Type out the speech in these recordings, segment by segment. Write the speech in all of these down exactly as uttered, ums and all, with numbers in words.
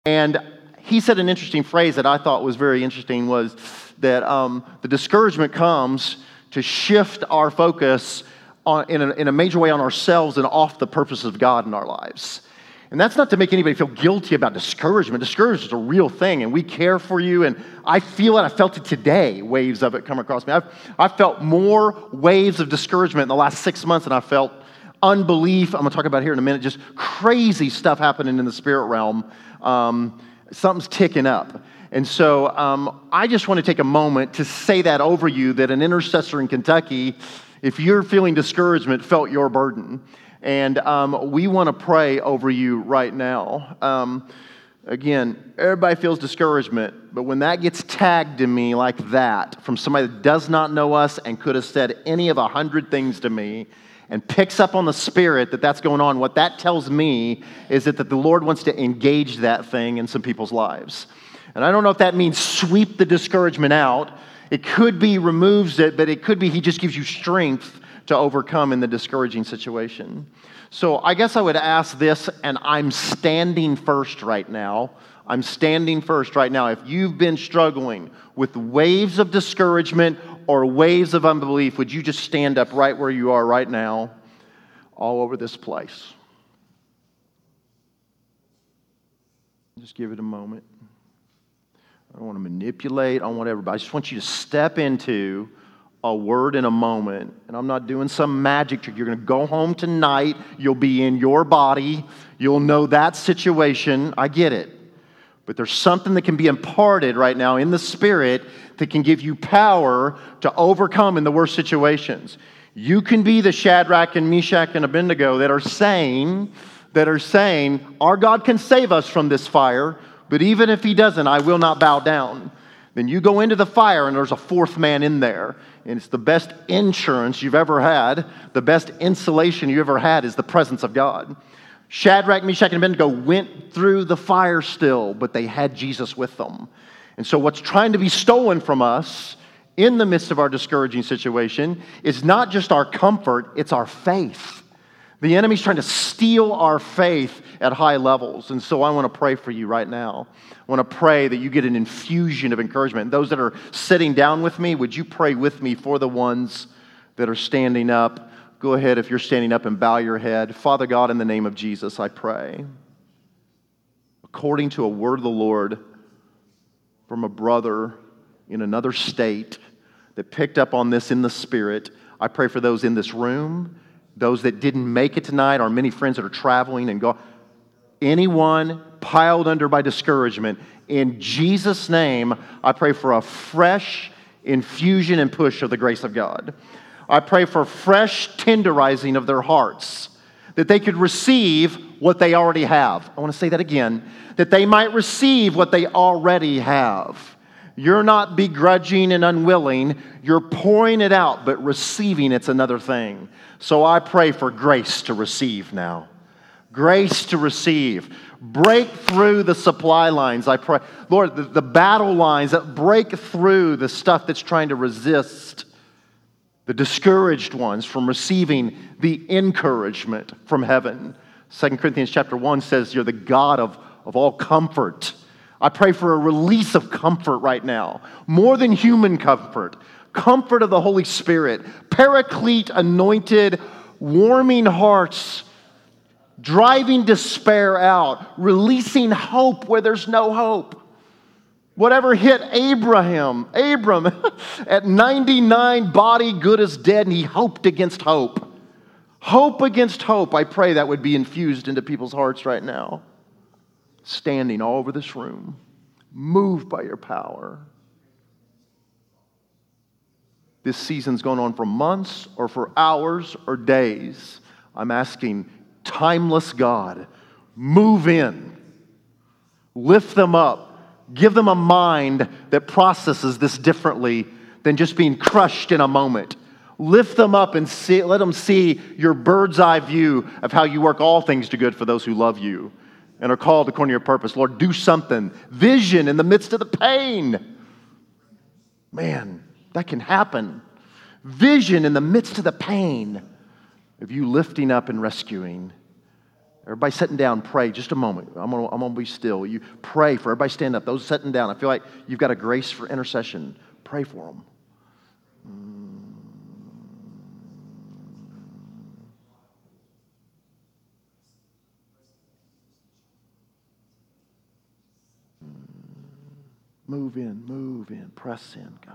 And he said an interesting phrase that I thought was very interesting was that um, the discouragement comes to shift our focus on, in, a, in a major way on ourselves and off the purposes of God in our lives. And that's not to make anybody feel guilty about discouragement. Discouragement is a real thing, and we care for you, and I feel it. I felt it today, waves of it come across me. I've, I've felt more waves of discouragement in the last six months than I felt unbelief. I'm going to talk about it here in a minute. Just crazy stuff happening in the spirit realm. Um, something's ticking up. And so um, I just want to take a moment to say that over you, that an intercessor in Kentucky, if you're feeling discouragement, felt your burden. And um, we want to pray over you right now. Um, again, everybody feels discouragement, but when that gets tagged to me like that from somebody that does not know us and could have said any of a hundred things to me and picks up on the spirit that that's going on, what that tells me is that, that the Lord wants to engage that thing in some people's lives. And I don't know if that means sweep the discouragement out. It could be removes it, but it could be he just gives you strength to overcome in the discouraging situation. So I guess I would ask this, and I'm standing first right now. I'm standing first right now. If you've been struggling with waves of discouragement or waves of unbelief, would you just stand up right where you are right now, all over this place? Just give it a moment. I don't want to manipulate. I don't want everybody. I just want you to step into a word in a moment. And I'm not doing some magic trick. You're going to go home tonight. You'll be in your body. You'll know that situation. I get it. But there's something that can be imparted right now in the Spirit that can give you power to overcome in the worst situations. You can be the Shadrach and Meshach and Abednego that are saying, that are saying, our God can save us from this fire, but even if He doesn't, I will not bow down. Then you go into the fire and there's a fourth man in there. And it's the best insurance you've ever had. The best insulation you ever had is the presence of God. Shadrach, Meshach, and Abednego went through the fire still, but they had Jesus with them. And so what's trying to be stolen from us in the midst of our discouraging situation is not just our comfort, it's our faith. The enemy's trying to steal our faith at high levels. And so I want to pray for you right now. I want to pray that you get an infusion of encouragement. Those that are sitting down with me, would you pray with me for the ones that are standing up? Go ahead, if you're standing up, and bow your head. Father God, in the name of Jesus, I pray, according to a word of the Lord from a brother in another state that picked up on this in the Spirit, I pray for those in this room, those that didn't make it tonight, our many friends that are traveling and go. Anyone piled under by discouragement, in Jesus' name, I pray for a fresh infusion and push of the grace of God. I pray for fresh tenderizing of their hearts, that they could receive what they already have. I want to say that again, that they might receive what they already have. You're not begrudging and unwilling, you're pouring it out, but receiving it's another thing. So I pray for grace to receive now. Grace to receive. Break through the supply lines, I pray. Lord, the, the battle lines that break through the stuff that's trying to resist the discouraged ones from receiving the encouragement from heaven. Second Corinthians chapter one says you're the God of, of all comfort. I pray for a release of comfort right now. More than human comfort. Comfort of the Holy Spirit. Paraclete anointed, warming hearts, driving despair out, releasing hope where there's no hope. Whatever hit Abraham, Abram, at ninety-nine, body good as dead, and he hoped against hope. Hope against hope. I pray that would be infused into people's hearts right now. Standing all over this room, moved by your power. This season's going on for months or for hours or days. I'm asking, timeless God, move in, lift them up. Give them a mind that processes this differently than just being crushed in a moment. Lift them up and see, let them see your bird's eye view of how you work all things to good for those who love you and are called according to your purpose. Lord, do something. Vision in the midst of the pain. Man, that can happen. Vision in the midst of the pain of you lifting up and rescuing. Everybody sitting down, pray just a moment. I'm going to I'm gonna be still. You pray for everybody stand up. Those sitting down, I feel like you've got a grace for intercession. Pray for them. Move in, move in, press in, God.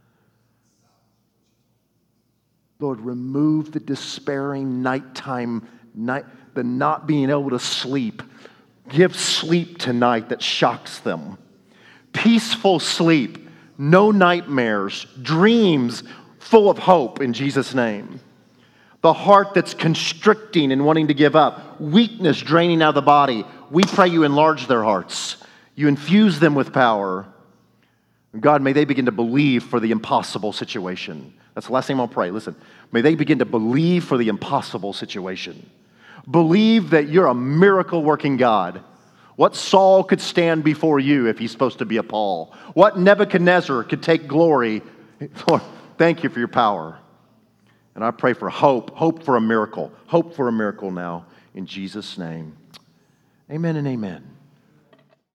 Lord, remove the despairing nighttime, night, the not being able to sleep. Give sleep tonight that shocks them. Peaceful sleep, no nightmares, dreams full of hope in Jesus' name. The heart that's constricting and wanting to give up, weakness draining out of the body. We pray you enlarge their hearts. You infuse them with power. God, may they begin to believe for the impossible situation. That's the last thing I'll pray. Listen, may they begin to believe for the impossible situation. Believe that you're a miracle-working God. What Saul could stand before you if he's supposed to be a Paul? What Nebuchadnezzar could take glory? Lord, thank you for your power. And I pray for hope, hope for a miracle, hope for a miracle now in Jesus' name. Amen and amen.